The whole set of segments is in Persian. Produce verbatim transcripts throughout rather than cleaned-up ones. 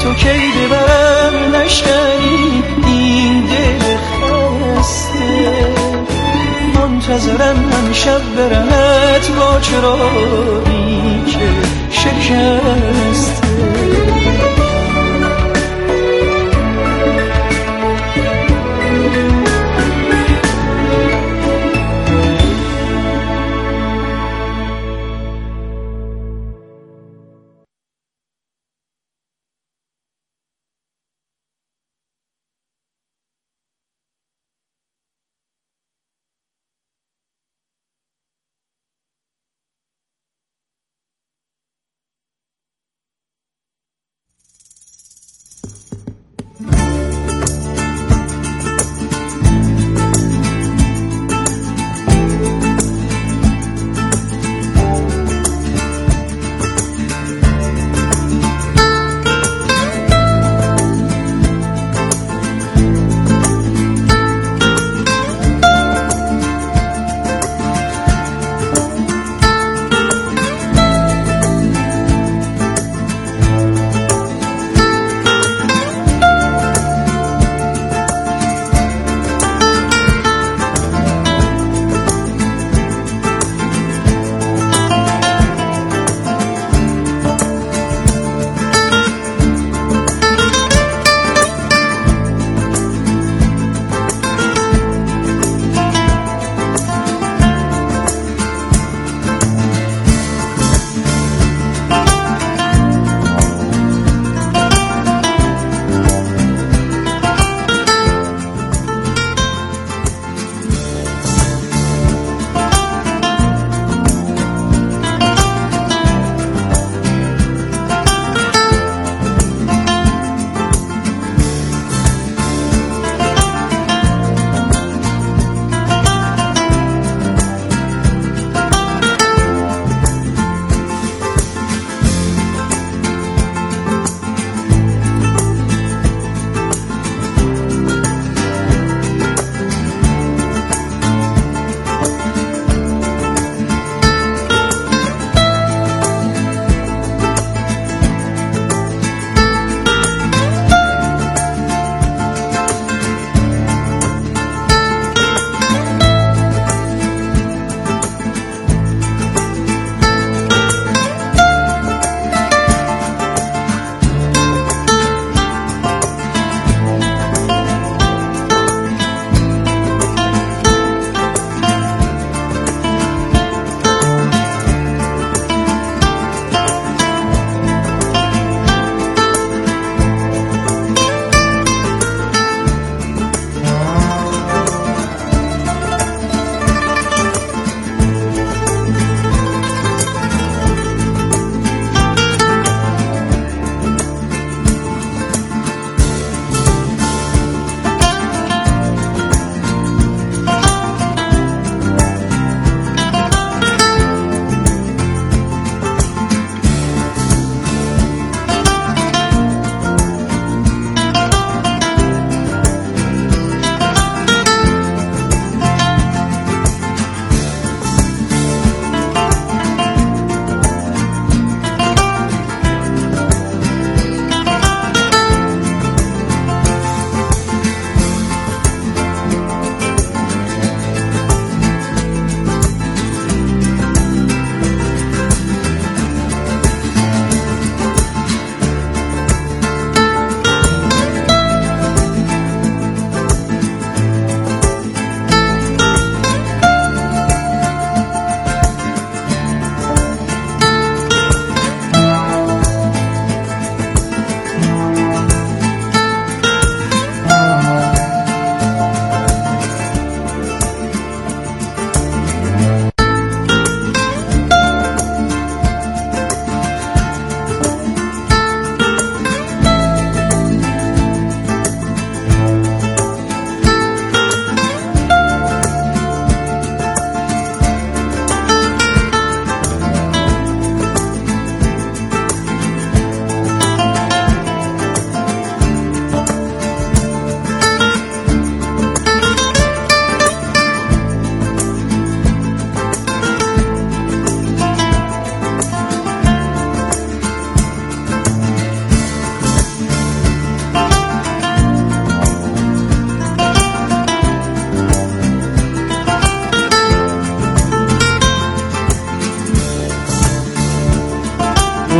تو کی ببرم لشکری این دل خسته، منتظرم امشب برهت با چراغی که شکسته.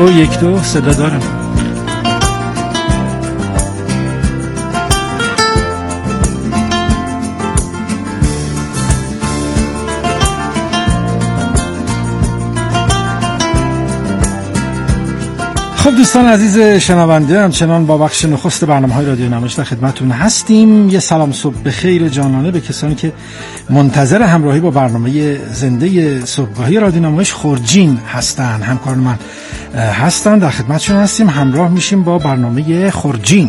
دو یک دو صدا دارم. خب دوستان عزیز شنونده، همچنان با بخش نخست برنامه‌های رادیو نمایش در خدمتتون هستیم. یه سلام صبح بخیر جانانه به کسانی که منتظر همراهی با برنامه زنده صبحگاهی رادیو نمایش خورجین هستن. همکاران من هستن، در خدمتشون هستیم، همراه میشیم با برنامه خورجین.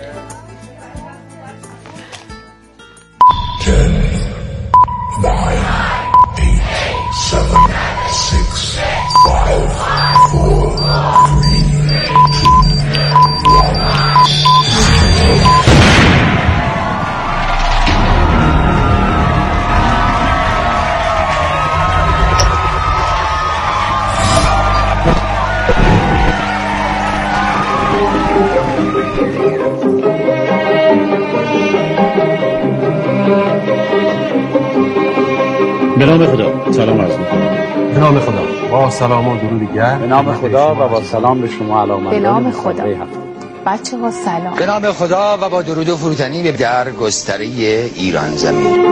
به نام خدا سلام عرض می‌کنم. به نام خدا با سلام و درود گرم. به نام خدا و با سلام به شما علامت. به نام خدا بچه ها سلام. به نام خدا و با درود و فروتنی در گستره ایران زمین.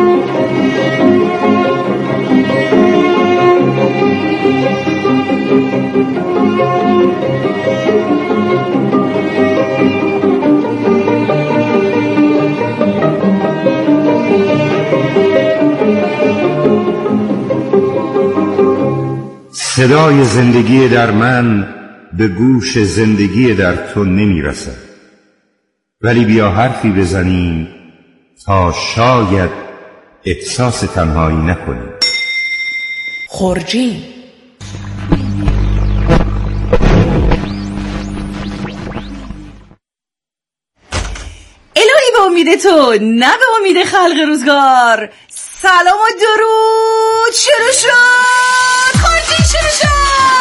صدای زندگی در من به گوش زندگی در تو نمی رسد، ولی بیا حرفی بزنیم تا شاید احساس تنهایی نکنیم. خورجین. الهی به امید تو نه به امید خلق روزگار. سلام و درود. شروع شد خورجین، شروع شد.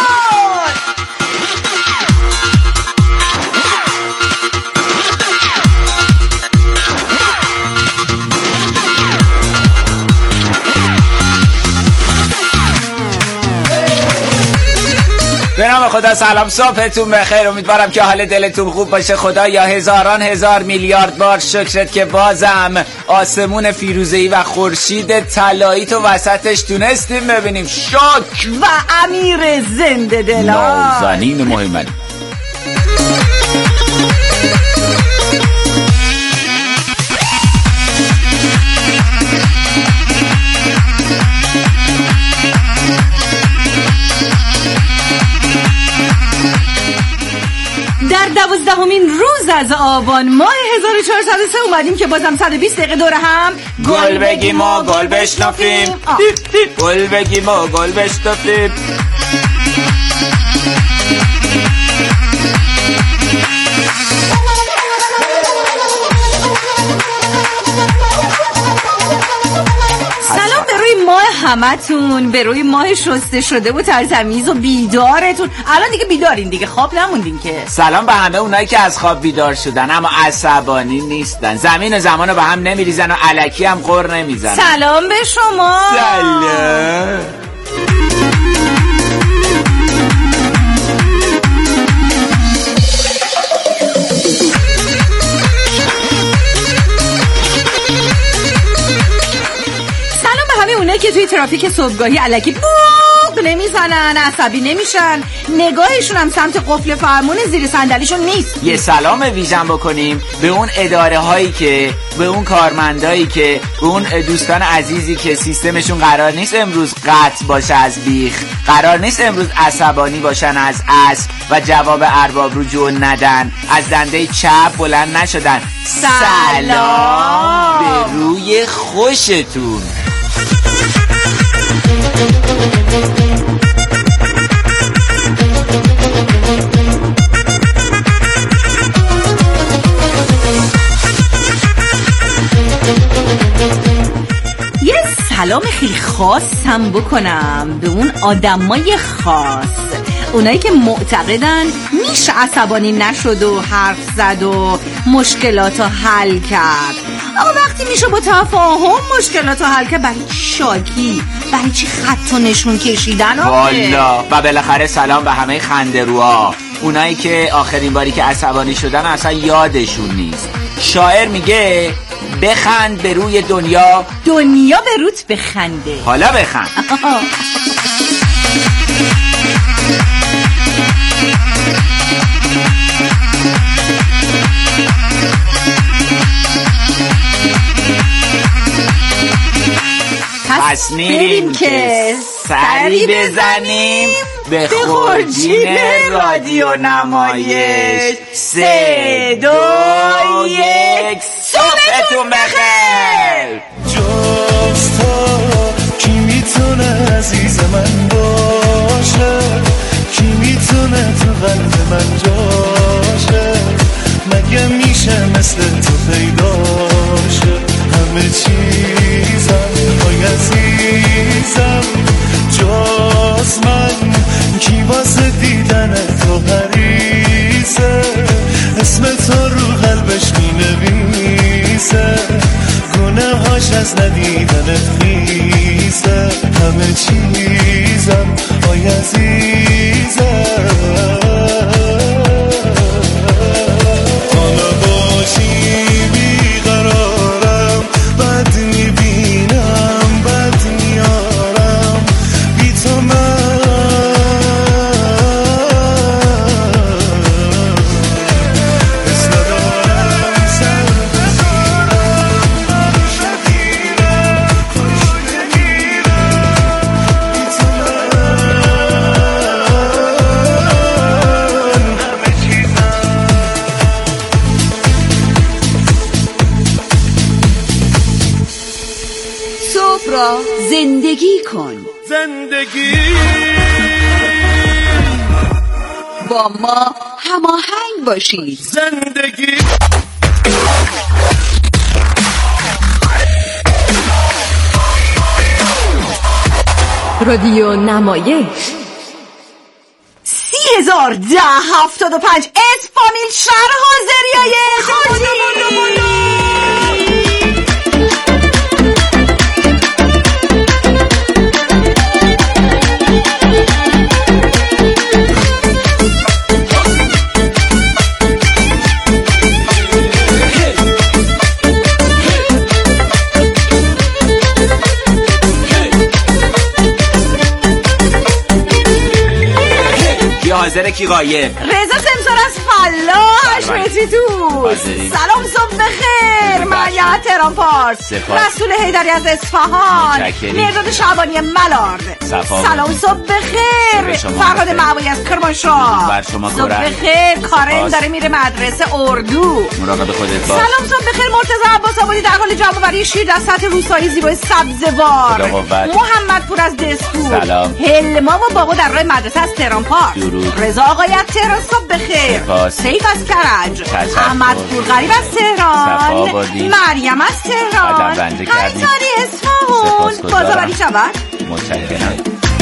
به نام خدا سلام، صبحتون بخیر. امیدوارم که حال دلتون خوب باشه. خدا یا هزاران هزار میلیارد بار شکرت که بازم آسمون فیروزه‌ای و خورشید طلایی تو وسطش تونستیم ببینیم. شکر. و امیر زنده دلان نازنین مهمن. در دوازدهمین روز از آبان ماه هزار و چهارصد و سه اومدیم که بازم صد و بیست دقیقه دور هم گل بگیم و گل بشنفیم، گل بگیم و گل بشنفیم. سلام به روی ماه همتون، به روی ماه شسته شده و ترتمیز و بیدارتون. الان دیگه بیدارین دیگه، خواب نموندین که. سلام به همه اونایی که از خواب بیدار شدن اما عصبانی نیستن، زمین و زمانو به هم نمیریزن و الکی هم غر نمیزنن. سلام به شما. سلام. اونایی که توی ترافیک صبحگاهی الکی بوق نمیزنن، عصبی نمیشن، نگاهشون هم سمت قفل فرمون زیر صندلیشون نیست. یه سلام ویژن بکنیم به اون اداره هایی که، به اون کارمندایی که، به اون دوستان عزیزی که سیستمشون قرار نیست امروز قطع باشه از بیخ، قرار نیست امروز عصبانی باشن از اسب و جواب ارباب رجوع ندن، از دنده چپ بلند نشدن. سلام به روی خوشتون. یه سلام خیلی خاصم بکنم به اون آدمای خاص، اونایی که معتقدن میشه عصبانی نشد و حرف زد و مشکلاتو حل کرد. اما وقتی میشه با تفاهم مشکلاتو حل کرد، برای شاکی برای چی خط و نشون کشیدن؟ والا. و بالاخره سلام به همه خنده‌روها، اونایی که آخرین باری که عصبانی شدن اصلا یادشون نیست. شاعر میگه بخند به روی دنیا، دنیا به روت بخنده. حالا بخند. پس میریم که سری بزنیم به خورجین رادیو نمایش. سه دو یک صبحتون بخیر. جاستا کی میتونه عزیز من باشه، کی میتونه تو قلب من جاشه، مگه میشه مثل تو پیداشه. همه چیزم های عزیزم جاز من، کی واسه دیدن تو حریصه، اسم تو رو قلبش می نویسه، گناه هاش از ندیدنت خیزه. همه چیزم های عزیزم حالا باشی بیقرارم، بد میبینم بد میارم، بی تو من حس ندارم، سر بزیرم شدیرم، خوش نگیرم، بی تو من همه چیزم. صبح را زندگی کن، زندگی با ما هماهنگ باشید. زندگی رادیو نمایش سی هزار ده هفتاد و پنج اسفامیل شهر حاضریای خودی. حاضره کی غایب؟ رضا سمسار از فلاح متری تو. سلام صبح بخیر. مریم تهران پارس. رسول حیدری از اصفهان. مرداد شعبانی ملارد. سلام صبح بخیر. فرهاد معوی از کرمانشاه. صبح بخیر. کارن داره میره مدرسه اردو. مراقب خودت باش. سلام صبح بخیر. مرتضی عباس آبادی در حال جمع آوری شیر در سطح روستایی زیبای سبزوار. محمد پور از دستور. سلام. هلما و بابا در راه مدرسه از تهران پارس. رضا آقای از تهران صبح بخیر. سیف از کرج. احمد پورغریب از تهران. مریم از تهران. حیدری اصفهان. بازآوری شود. متشکرم.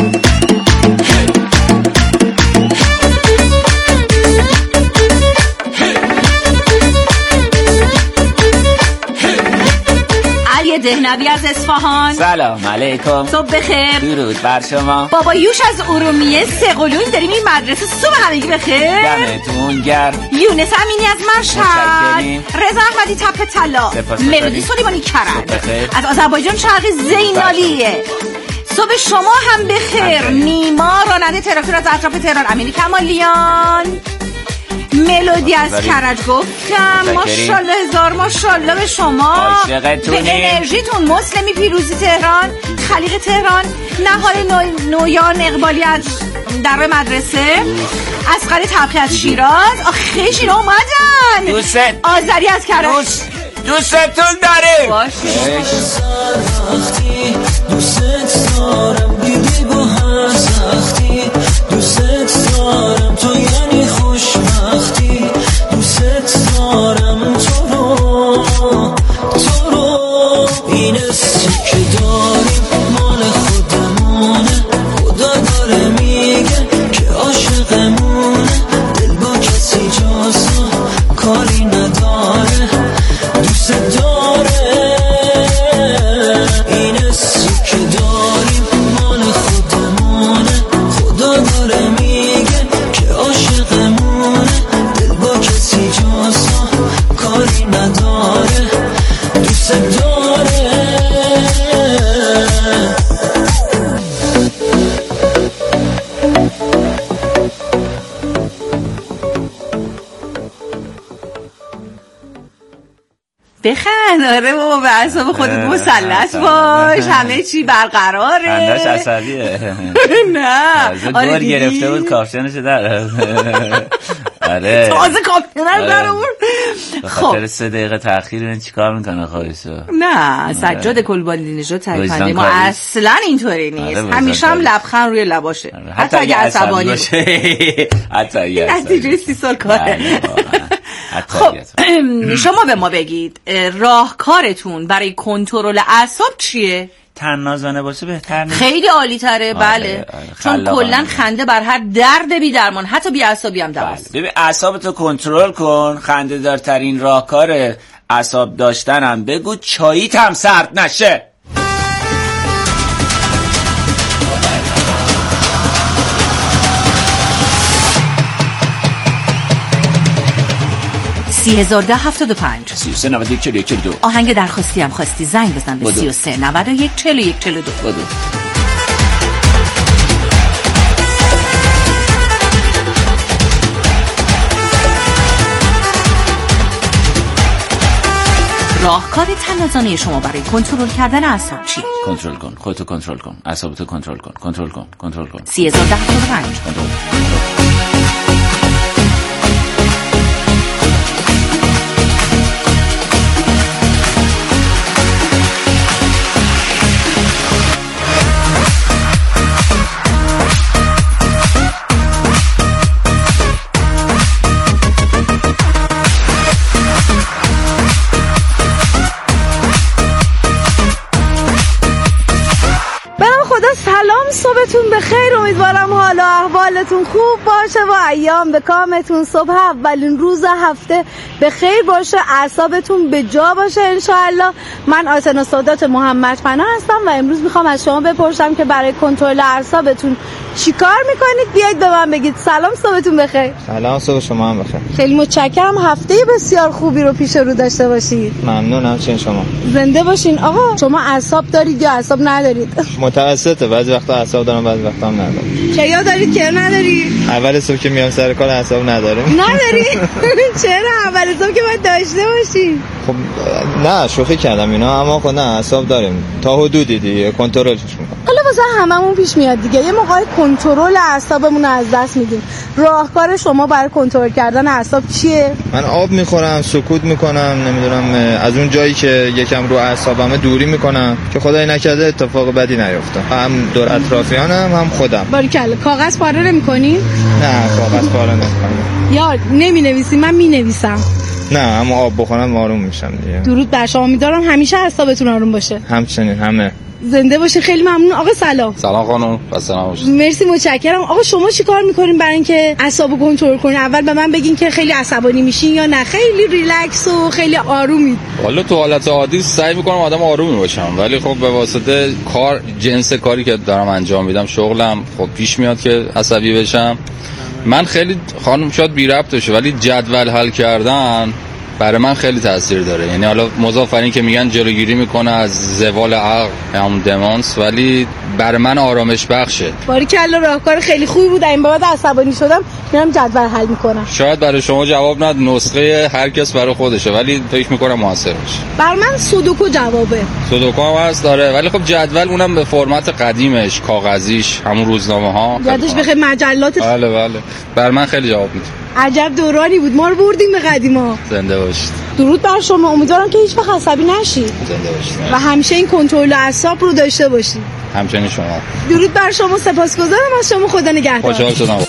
علی دهنوی از اصفهان. سلام علیکم. صبح بخیر. درود بر شما. بابا یوش از ارومیه سقلوی داریم این مدرسه. صبح همگی بخیر. دمتون گرم. یونس امینی از مشهد. رضا احمدی تپه طلا. ملودی سلیمانی کرد از آذربایجان شرقی. زینالیه. صبح شما هم بخیر. نیما راننده تراکتور از اطراف تهران. امینی کمالیان. ملودی از کرج گفتم. ماشاءالله هزار ماشاءالله به شما، به انرژیتون. مسلمی پیروزی تهران. خلیق تهران. نهال نو... نویان اقبالی از در مدرسه. اصغر تبخی از شیراز. آخه شیرا اومدن. دوست آذری از کرج. دوست دوستتون داره. باشه. دوست دارم دیدی با هر سختی، دوست دارم تو یعنی خوشبختی، دوست دارم تو رو تو رو. این اسمی که داریم مال خودمونه، خدا داره میگه که عاشقمونه، دل با کسی جاسا کاری نداره، دوست داره. این اسمی که داریم مال خودمونه، خدا داره میگه که عاشقمونه. بخند. آره بابا به اعصاب خودت مسلط باش، همه چی برقراره. خندش عصبیه. نه آره دور گرفته بود کاپشنش در. آره تازه کاپشن رو در آورد. خب سه دقیقه تأخیر این چیکار میکنه خودشو؟ نه سجاد کلبالی نژاد تایپنده ما اصلا اینطوری نیست. همیشه هم لبخند روی لباشه حتی اگه عصبانی باشه. حتی اگه نتیجه سی سال کاره. خب شما به ما بگید راهکارتون برای کنترل اعصاب چیه؟ تنازانه باشه بهتر نیست؟ خیلی عالی تره. بله آره، آره. چون کلن خنده بر هر درد بی درمان حتی بی عصبی هم دواست. بله. ببین اعصابتو کنترل کن. خنده دارترین راهکار اعصاب داشتنم بگو چاییت هم سرد نشه. سی هزار ده هفتاد و پنج سی و سه نود و یک چهل و یک چهل و دو. آهنگ درخواستی هم خواستی زنگ بزن به سی و سه نود و یک چهل و یک چهل و دو. بدو. راهکار تنازانه شما برای کنترل کردن اعصاب چی؟ کنترل کن، خودتو کنترل کن، اعصابتو کنترل کن، کنترل کن، کنترل کن. سی هزار ده هفتاد و پنج. صبحتون بخیر. امیدوارم حال و احوالتون خوب باشه و ایام به کامتون. صبح اولین روز هفته بخیر باشه، اعصابتون به جا باشه انشاءالله. من آتنا سادات محمد پناه هستم و امروز میخوام از شما بپرسم که برای کنترل اعصابتون چیکار میکنید؟ بیایید به من بگید. سلام، صبحتون بخیر. سلام، صبح شما هم بخیر. خیلی متشکرم. هفته بسیار خوبی رو پیش رو داشته باشید. ممنونم. چه شما زنده باشین. آقا شما اعصاب دارید یا اعصاب ندارید؟ متوسطه، بعضی وقتا اعصاب دارم بعضی وقتا هم ندارم. چیا دارید که نداری؟ اول صبح که میام سر کار اعصاب ندارم. نداری؟ چرا؟ اول صبح که باید داشته باشی. خب نه شوخی کردم اینا، اما خب نه اعصاب داریم تا حدودی دیگه، کنترلش میکنم. حالا واسه هممون پیش میاد دیگه، یه موقع کنترل اعصابمون رو از دست میدیم. راهکار شما برای کنترل کردن اعصاب چیه؟ من آب میخورم، سکوت میکنم، نمیدونم از اون جایی که یکم رو اعصابمه دوری میکنم که خدای نکرده اتفاق بدی نیفته، هم دور اطرافیانم هم خودم. باریکلا. کاغذ پاره نمی‌کنی؟ نه کاغذ پاره نمی‌کنم. یا نمی‌نویسی؟ من می‌نویسم. نه اما آب بخورم آروم میشم دیگه. درود بر شما، امیدوارم همیشه اعصابتون آروم باشه. همچنین همه زنده باشه. خیلی ممنون. آقا سلام. سلام خانم. سلام. مرسی متشکرم. آقا شما چیکار میکنین برای اینکه اعصابو کنترل کنین؟ اول به من بگین که خیلی عصبانی میشین یا نه خیلی ریلکس و خیلی آرومید؟ والا تو حالت عادی سعی میکنم آدم آرومی باشم، ولی خب به واسطه کار، جنس کاری که دارم انجام میدم، شغلم، خب پیش میاد که عصبی بشم. من خیلی خانم شاید بی ربط باشه ولی جدول حل کردن برای من خیلی تاثیر داره. یعنی حالا مضاف بر این که میگن جلوگیری میکنه از زوال عقل، همون دمانس، ولی برای من آرامش بخشه. باریکلا، راهکار خیلی خوبی بود. این بعد عصبانی شدم میرم جدول حل میکنم. شاید برای شما جواب ند، نسخه هر کس برای خودشه، ولی فکر میکنم موثر باشه. بر من سودوکو جوابه. سودوکو هم هست داره، ولی خب جدول اونم به فرمت قدیمش، کاغذیش، همون روزنامه ها، یادش بخیر مجلات. بله بله، بر من خیلی جواب میده. عجب دورانی بود، ما رو بردیم به قدیما. زنده باشید. درود بر شما، امیدوارم که هیچ وقت عصبی نشید. زنده باشید و همیشه این کنترل اعصاب رو داشته باشید. همچنین شما. درود بر شما، سپاسگزارم از شما، خدا نگهدار. خوشحال شدم.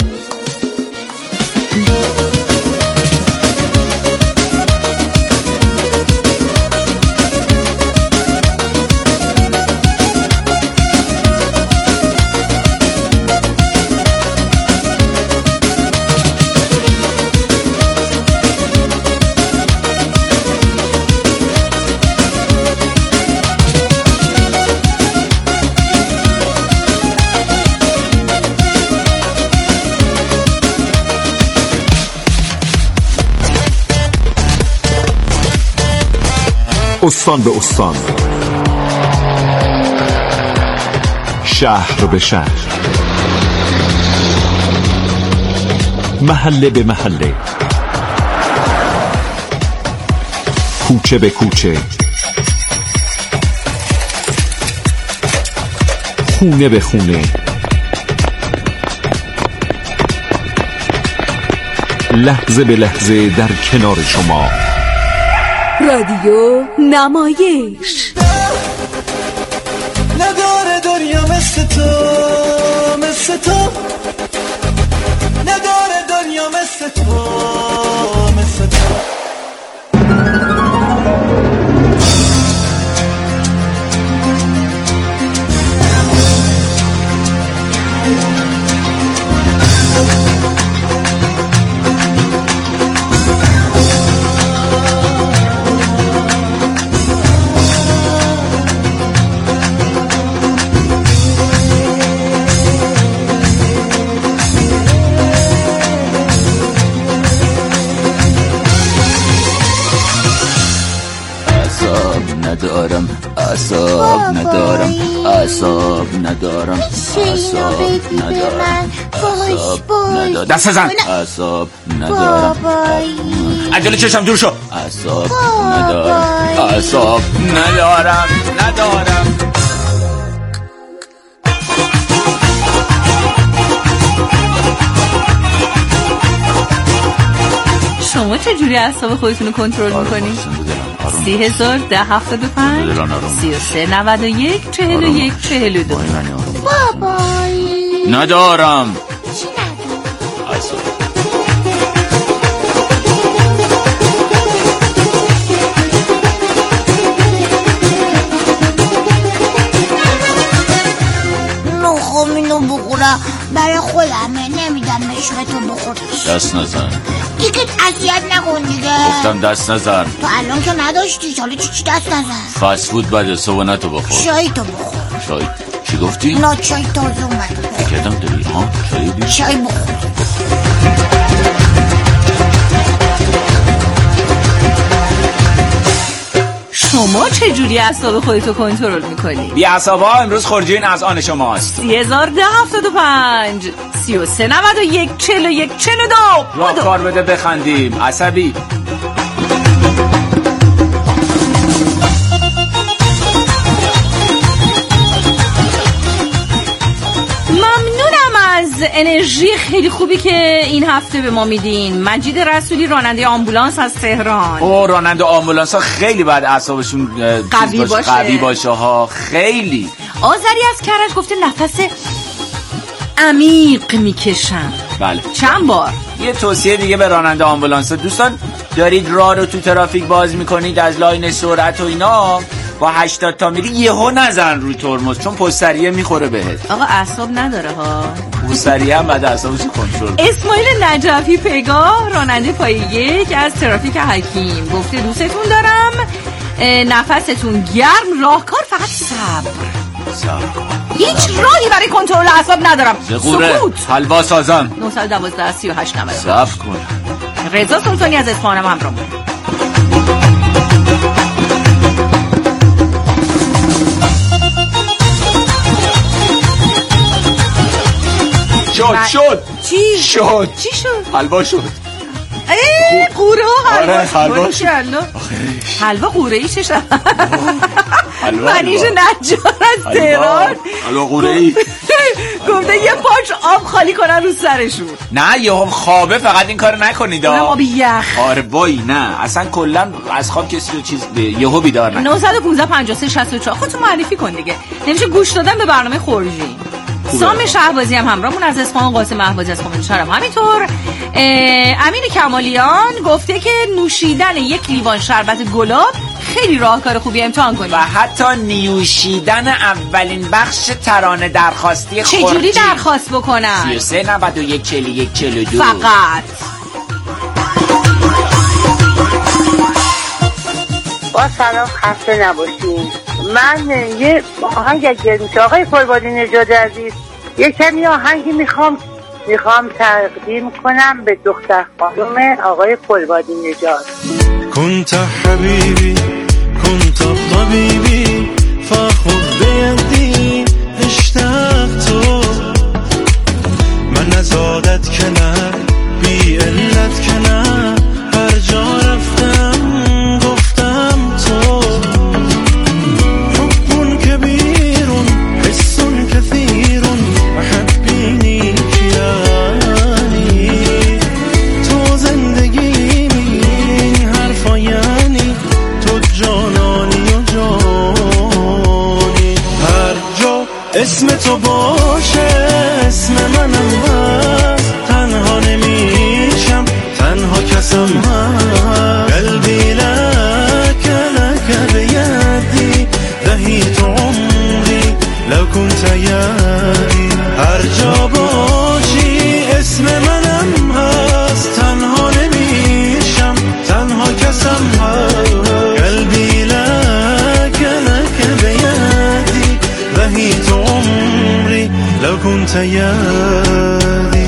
استان به استان، شهر به شهر، محله به محله، کوچه به کوچه، خونه به خونه، لحظه به لحظه در کنار شما. رادیو نمایش. نداره دنیا مثل تو، مثل تو نداره دنیا مثل تو، مثل تو. ندارم اعصاب ندارم اعصاب ندارم اعصاب ندارم اعصاب ندارم دست بزن اعصاب ندارم عجله چشم دور شو اعصاب ندارم اعصاب ندارم ندارم. شما چجوری اعصاب خودتون رو کنترل میکنی؟ سی هزار ده هفتاد و پنج سی و سه نود و یک چهل و یک چهل و دو. بابایی ندارم. چی ندارم؟ نخوام اینو بخورم برای خودمه، نمیدم مشوره تو بخوریش. دست نزن دیگه اذیت نکن دیگه. گفتم دست نزن. تو الان که نداشتی، حالا چی چی دست نزن؟ فست فود بده، صبحونه تو بخور. چای تو بخور. چای چی گفتی؟ نه چای تازه اومده. کدام داری ها؟ چای دی؟ چای بخور. شما چجوری اعصاب خودتو کنترل میکنی؟ بی اعصابا امروز خورجین از آن شماست. سی هزار ده هفتاد و پنج سی و سه نود و یک چهل و یک چهل و دو. راه کار بده بخندیم. عصبی ممنونم از انرژی خیلی خوبی که این هفته به ما میدین. مجید رسولی راننده آمبولانس از تهران. او راننده آمبولانس ها خیلی باید اعصابشون قوی باشه, باشه. قوی باشه ها، خیلی. آذری از کرج گفته نفس عمیق میکشم. بله چند بار. یه توصیه دیگه به راننده آمبولانس ها، دوستان دارید راه رو تو ترافیک باز میکنید از لاین سرعت و اینا، با هشتاد تا میری یهو نزن روی ترمز چون پستریه میخوره بهت. آقا اعصاب نداره ها. پستریه هم بعد اعصابش کنترل. اسماعیل نجفی پیگاه راننده پای یک از ترافیک حکیم گفته دوستتون دارم، نفستون گرم، راهکار فقط صبر. صبر هیچ راهی برای کنترل اعصاب ندارم. سکوت. حلوا سازم. نه یک دو سی و هشت نود. صبر کن. رضا سلطانی از اصفهانم همراه بود. شد شد چی شد چی شد؟ حلوا شد. ای قوره حلوا. آره حلوا شد. حلوا قوره ای چه شد؟ منیش نجار از تهران. حلوا قوره ای گفته یه پاچ آب خالی کنن رو سرشون. نه یه خوابه، فقط این کار نکنید. اونم آب یخ. آره وای نه اصلا کلا از خواب کسی رو چیز یهو بیدار نکن. نه یک پنج پنجاه و سه شصت و چهار خودتون معرفی کن دیگه. نمیشه گوش دادن به برنامه خورجین. سام شهبازی هم همراهمون از اصفهان، قاسم احوازی از خمینی شهرم همینطور. امین کمالیان گفته که نوشیدن یک لیوان شربت گلاب خیلی راهکار خوبی، امتحان کنید. و حتی نیوشیدن اولین بخش ترانه درخواستی خورجین. چجوری درخواست بکنن؟ سی و سه نود و یک چهل و یک چهل و دو فقط. با سلام، خسته نباشین. من یه آهنگ اگر میشه آقای قربانی نژاد عزیز، یه کمی آهنگی میخوام میخوام تقدیم کنم به دختر خانم آقای قربانی نژاد. كنت حبيبي كنت طبيبي فخذ بيدي اشتقت من ازادت کنه بی علت کنه هر جا رفتم گفتم اسم تو باشه اسم منم هست، تنها نمیشم تنها کسم هست. قلبی لك لك بیدی دهیت عمری لو كنت یدی، هر جا باشی اسم منم هست، تنها نمیشم تنها کسم هست. قلبی لك لك بیدی دهیت عمری لو كنت یدی.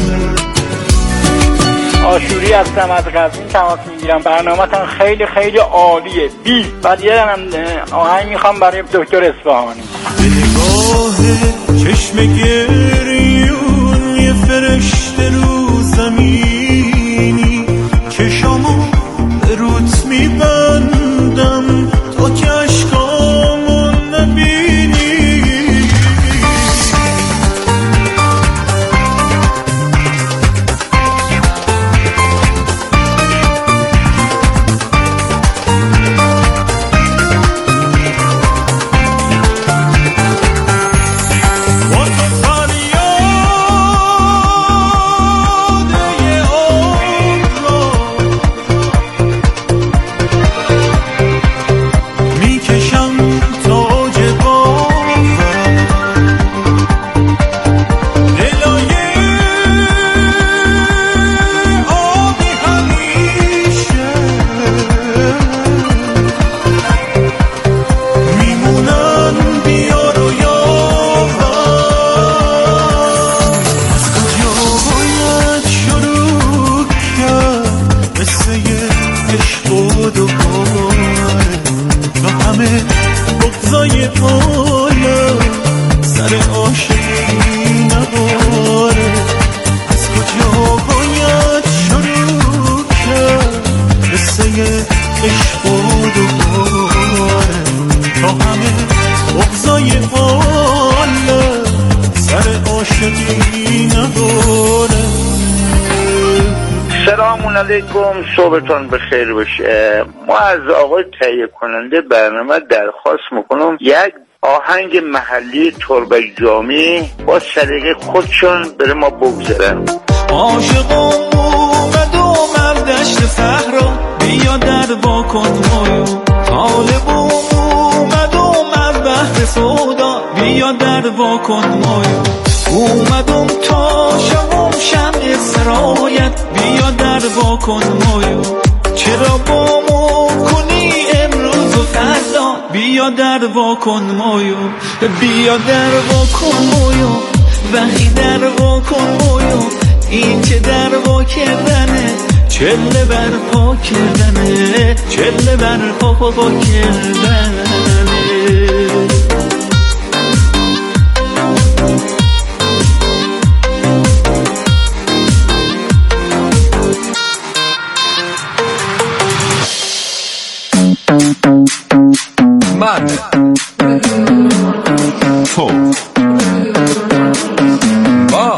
آشوری هستم از قزوین تماس میگیرم. برنامه‌تون خیلی خیلی عالیه. بی بعد یه آهنگ میخوام برای دکتر اصفهانی. به نگاه چشم گریون یه فرشته رو زمینی، چشامو به روت میبندم تا که عشقامو نبینی. سلام علیکم، صبحتون بخیر باشه. ما از آقای تهیه کننده برنامه درخواست میکنم یک آهنگ محلی تربه جامی با سلیقه خودشون بره ما بگذارن. عاشقم اومد اومد دشت صحرا، بیا در با کن مایو. طالب اومد اومد بحر سودا، بیا در با کن مایو. اومدم تا شمم شمع سرایت، بیا در با کن مایو. چرا با مو کنی امروز و فردا، بیا در با کن مایو. بیا در با کن مایو، وحی در با کن مایو. این که در با کردنه، چله بر پا کردنه، چله بر پا پا پا کردنه. من تو با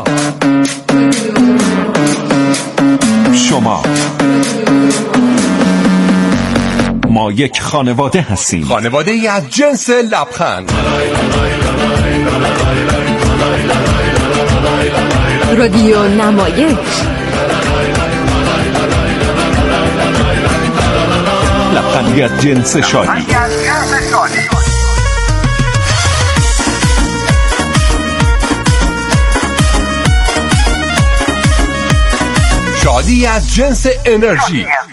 شما، ما یک خانواده هستیم، خانواده ای از جنس لبخند. رادیو نمایش، لبخندی از جنس شادی. شادی از جنس انرژی.